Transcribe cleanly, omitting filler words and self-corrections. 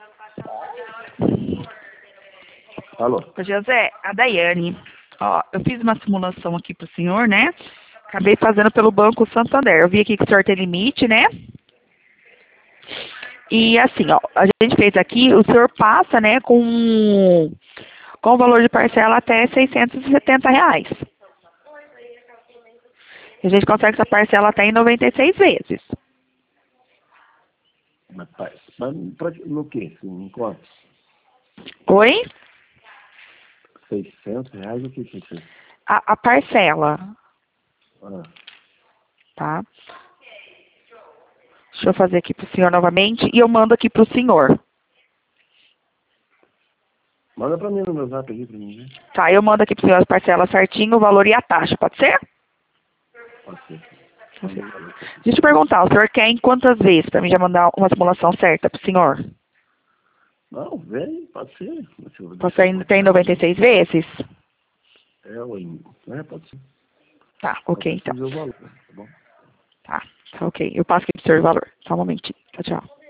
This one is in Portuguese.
Alô? Ô, José, a Daiane. Ó, eu fiz uma simulação aqui pro senhor, né? Acabei fazendo pelo Banco Santander. Eu vi aqui que o senhor tem limite, né? E assim, ó, a gente fez aqui, o senhor passa, né, com o valor de parcela até R$ 670. A gente consegue essa parcela até em 96 vezes. Mas no quê? Em quanto? Oi? R$ 600? O que é isso? A parcela, Ah, tá? Deixa eu fazer aqui pro senhor novamente e eu mando aqui pro senhor. manda pra mim no meu zap aqui pra mim, né? Tá, eu mando aqui pro senhor as parcelas certinho, o valor e a taxa, pode ser? Pode ser. Deixa eu te perguntar, o senhor quer em quantas vezes pra mim já mandar uma simulação certa pro senhor? Não, vem, pode ser. Você ainda tem 96 vezes? Pode ser. Tá, ok, então. Ver o valor, tá bom? Tá, ok. Eu passo aqui pro senhor o valor. Só um momentinho. Tchau, tchau.